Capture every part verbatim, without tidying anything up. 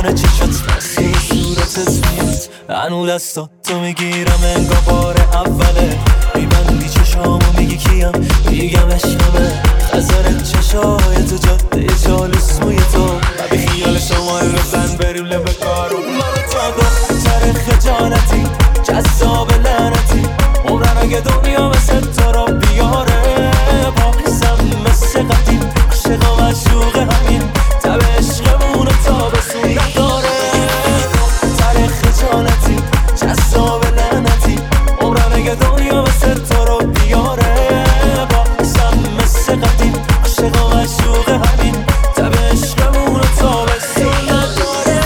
میکنه چشات مسیر صورتت میاد هنو دستا تو میگیرم انگار بار اوله میبندی چشامو میگی کیم میگم عشقمه خزر چشای تو جاده جالوس موی تو و بی خیال شما بزن بریم لب کارو منو تا دختر خجالتی جذاب لعنتی عمرن اگه دنیا مثل تو رو بیاره باقیزم مثل قدیم عاشق و مشوق همین تب عشقمونو تا بسون نداره دختر خجالتی جذاب لعنتی عمرن اگه دنیا مثل تو رو بیاره باقیزم مثل قدیم عاشق و مشوق همین تب عشقمونو تا بسون نداره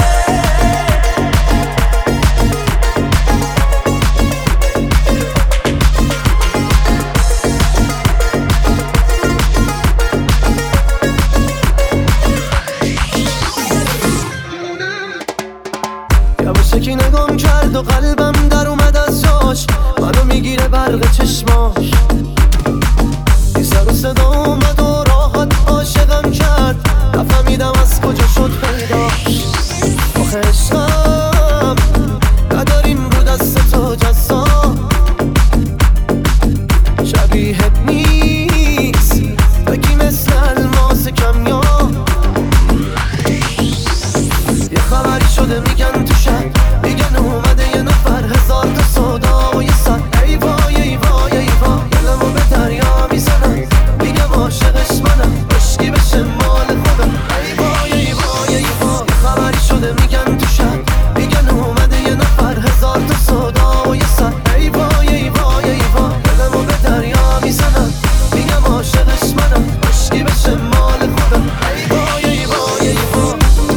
یکی نگام کرد و قلبم در اومد از جاش منو میگیره برق چشماش بی سر و صدا اومد و راحت عاشقم کرد نفهمیدم از کجا شد پیداش آخه عشقم نداریم رو دست تو جزا شبیهت نیست بگی مثل الماس کمیاب یه خبری شده میگن تو شب میگن اومده یه نفر هزار تا صدا و یه سر ای وای ای وای ای وای دلمو به دریا میزنم میگم عاشقش منم عشقی بشه مال خودم ای وای ای وای ای وای یه خبری شده میگن تو شب میگن اومده یه نفر هزار تا صدا و یه سر ای وای ای وای ای وای دلمو به دریا میزنم میگم عاشقش منم عشقی بشه مال خودم ای وای ای وای ای وای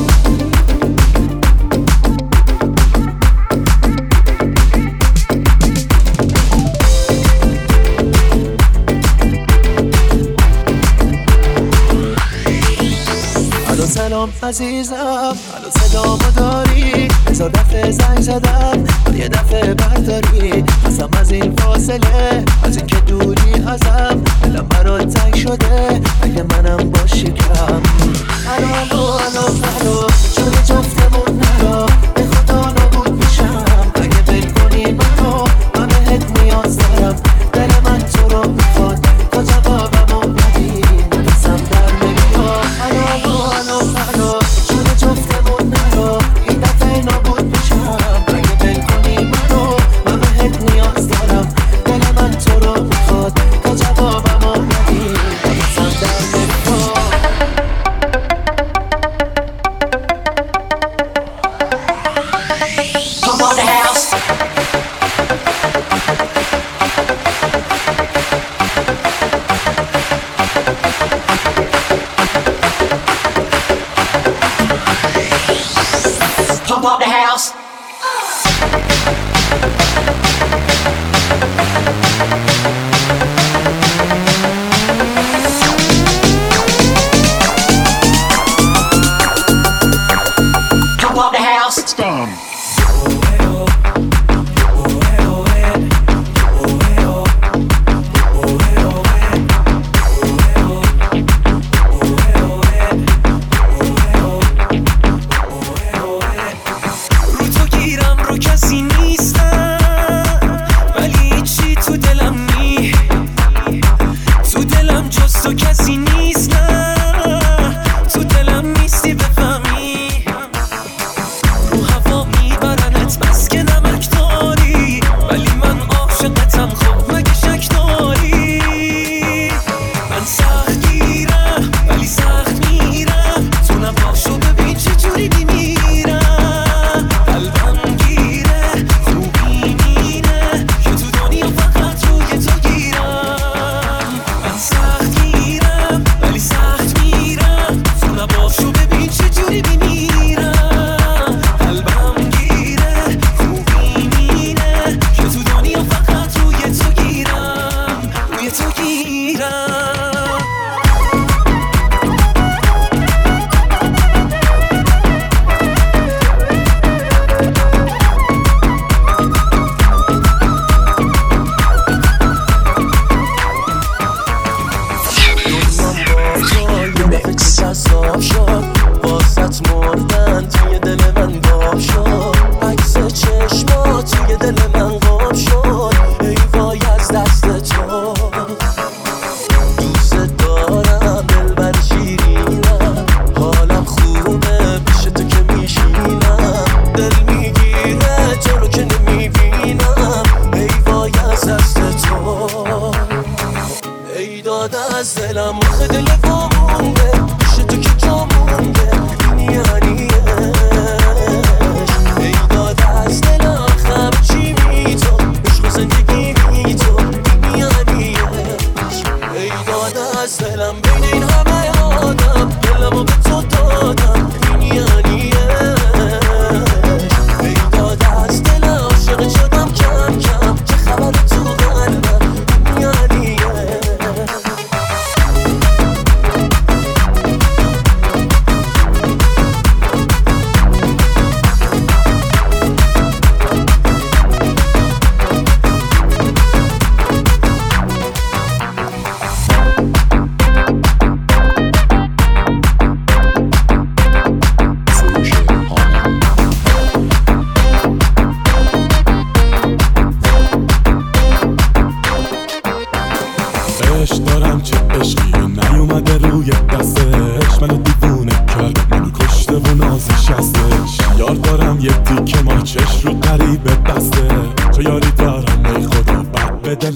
سلام عزیزم الو صدامو داری هزار دفعه زنگ زدم یه دفعه برداری هستم از این فاصله از این که دوری ازم دلم برات تنگ شده اگه منم باشی کم الو الو الو الو شده جفتمون نرا به خدا نابود میشم اگه بل کنی منو من بهت نیاز دارم دل من تو رو میخواد تا جوابمو ندی نفسم در نمیاد الو الو الو الو شده جفتمون نرا این دفعه نابود میشم اگه بل کنی منو من بهت نیاز دارم دل من تو رو میخواد تا جوابمو ندی نفسم در نمیاد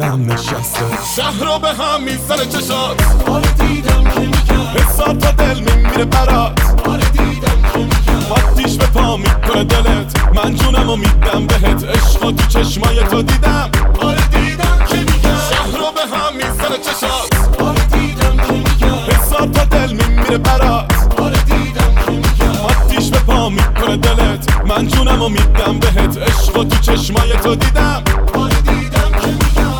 هم نشسته. شهر رو به هم میزنه چشات، آره دیدم که میگم حساب تا دل میمیره برات، آره دیدم که میگم آتیش به پا میکنه دلت، من جونم و میدم بهت، عشقا تو چشمای تو دیدم، آره دیدم که میگم شهر رو به هم میزنه چشات، آره دیدم که میگم حساب تا دل میمیره برات، آره دیدم که میگم آتیش به پا میکنه دلت، من جونم و میدم بهت، عشقا تو چشمای تو دیدم، آره دیدم که میگم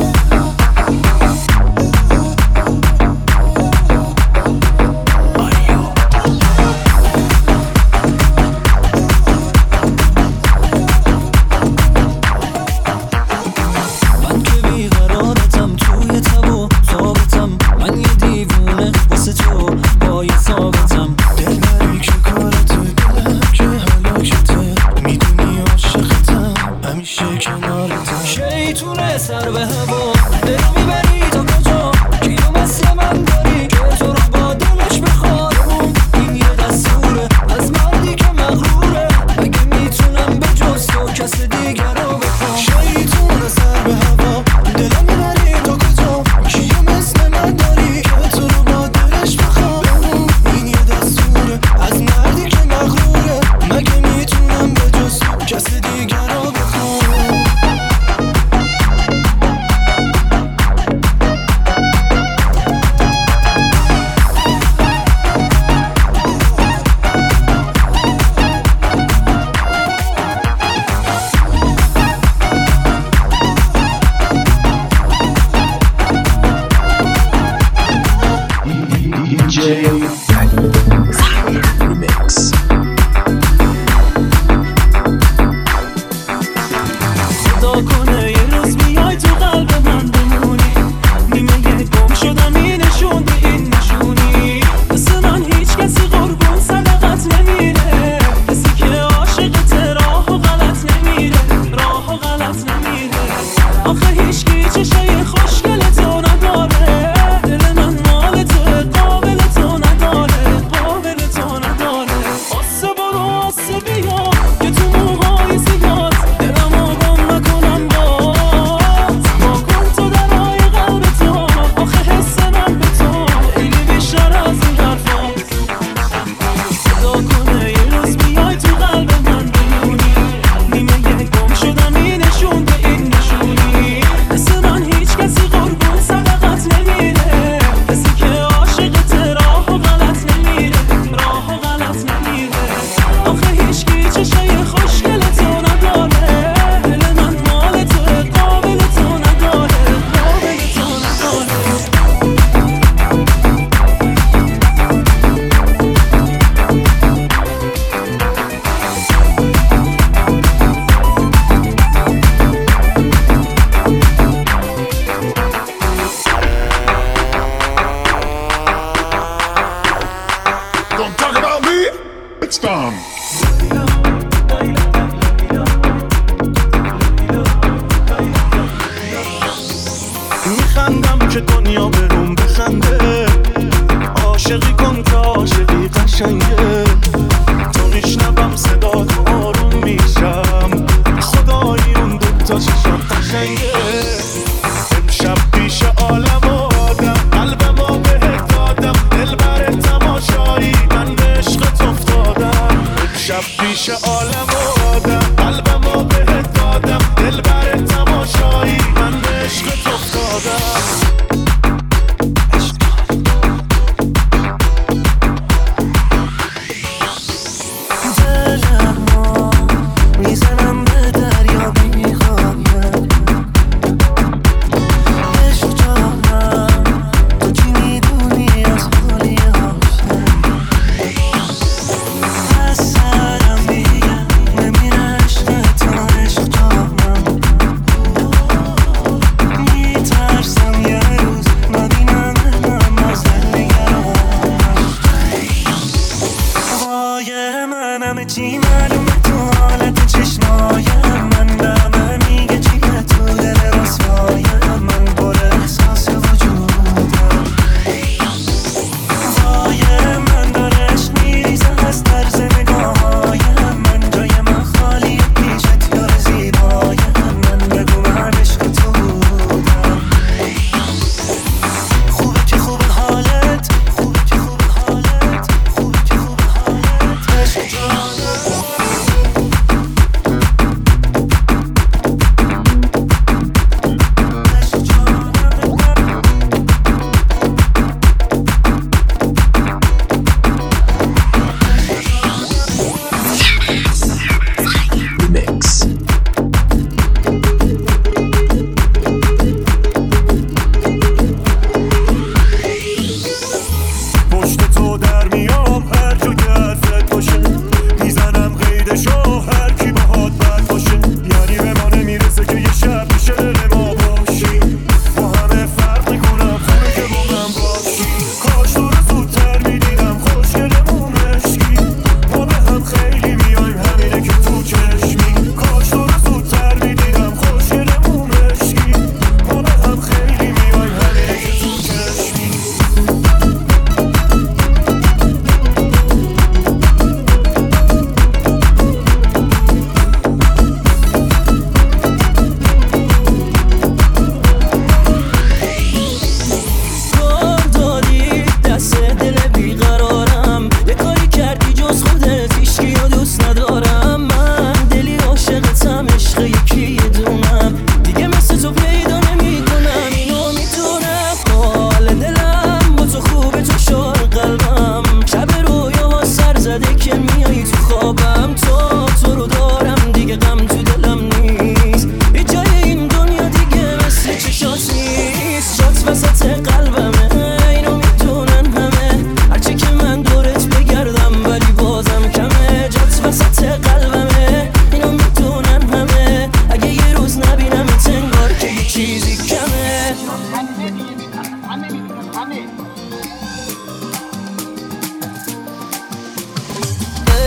سر به هوا دل میبری تا کجا، کیو مثل من داری که تو رو با دلش بخوارم، این یه دستوره از مردی که مغروره، اگه میتونم به جز تو کس دیگر رو بخوام. شیطون سر به هوا دل میبری تا کجا، کیو مثل من داری که تو رو با دلش بخوارم، این یه دستوره از مردی که مغروره، مگه میتونم به جز تو کس دیگر رو بخوام. خدا کنه یه روز بیای تو قلب من بمونی، نیمه یه گم شدم این نشون به این نشونی، مثل من هیچ کسی قربون صدقت نمیره، کسی که عاشقت راه و غلط نمیره، راه و غلط نمیره، آخه هیچ کی چشای خوشگل تو نداره، دل من مال تو قابل تو نداره، قابل تو نداره، آسه برو آسه بیا که تو موهای زیاد دلمو گم نکنم باز، با کن تو درای قلب تو، آخه حس من به تو خیلی بیشتر از این حرفاست. خدا کنه یه روز بیای تو قلب من بمونی، نیمه یه گم شدم این نشون به این نشونی، مثل من هیچ کسی قربون صدقت نمیره، کسی که عاشقت راه و غلط نمیره، راه و غلط نمیره، آخه هیچ کی چشای خوشگل تو نداره، دل من مال تو قابل تو نداره، قابل تو نداره. Don't talk about me, it's done. میخندم که دنیا بهمون بخنده، عاشقی کن که عاشقی قشنگه، تو میشنوم صدا تو آروم میشم، خدایی اون دوتا چشم قشنگه، امشب پیش عالم و آدم قلبمو بهت دادم، دل بر تماشایی من به عشقت افتادم، امشب پیش عالم و آدم قلبمو بهت دادم، دل بر تماشایی من به عشقت افتادم. دلمو میزنم به دریا میخوام، عشق جانم تو چی میدونی از حالی عاشق، از سرم میگم نمیره عشق تو، عشق جانم میترسم یه روز نبینم من از نگرانم، وای من همه چی معلومه تو حالت چشمایم، من به همه میگه چیه تو دل رسوایم، من پر احساس وجودم، وای من داره عشق میریزه از طرز نگاهایم، من جای من خالیه پیشت یار زیبایم، من بگو من عشق تو بودم.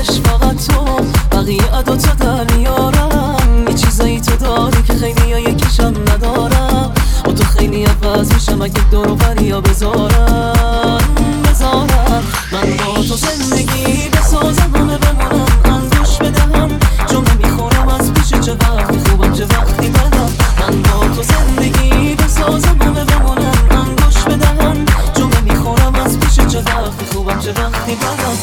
عشق فقط تو، بقیه عداتا در میارم. یه چیزایی تو داری که خیلی ها یکیشم ندارم. با تو خیلی عوض میشم اگه دور و بریا بذارم بذارم. من با تو زندگی بسازم، همه بمونم انگوش بدهم. جمله میخورم از پیش چه وقتی خوبم چه وقتی بدم. من با تو زندگی بسازم، همه بمونم انگوش بدهم. جمله میخورم از پیش چه وقتی خوبم چه وقتی بدم.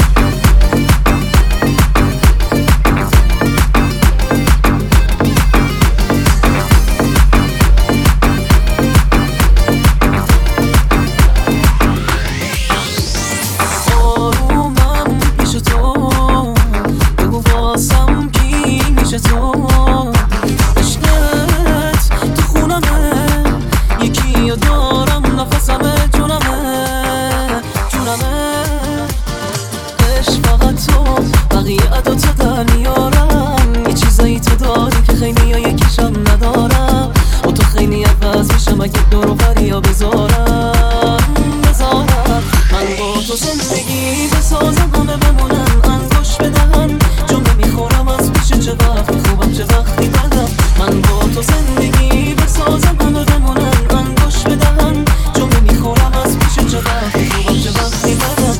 اگه دور و بریا بذارم بذارم. من با تو زندگی بسازم، همه بمونن انگوش بدهم. جمله میخورم از پیش چه وقتی خوبم چه وقتی بدم. من با تو زندگی بسازم، همه بمونن انگوش بدهم. جمله میخورم از پیش چه وقتی خوبم چه وقتی بدم.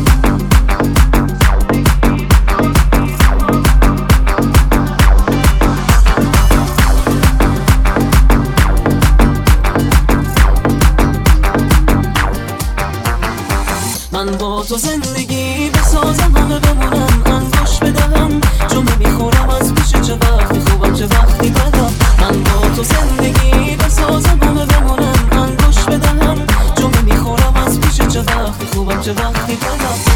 من با تو زندگی بسازم، همه بمونم انگوش بدهم. جمله میخورم از پیش چه وقتی خوبم چه وقتی بدم. من با تو زندگی بسازم، همه بمونم انگوش بدهم. جمله میخورم از پیش چه وقتی خوبم چه وقتی بدم.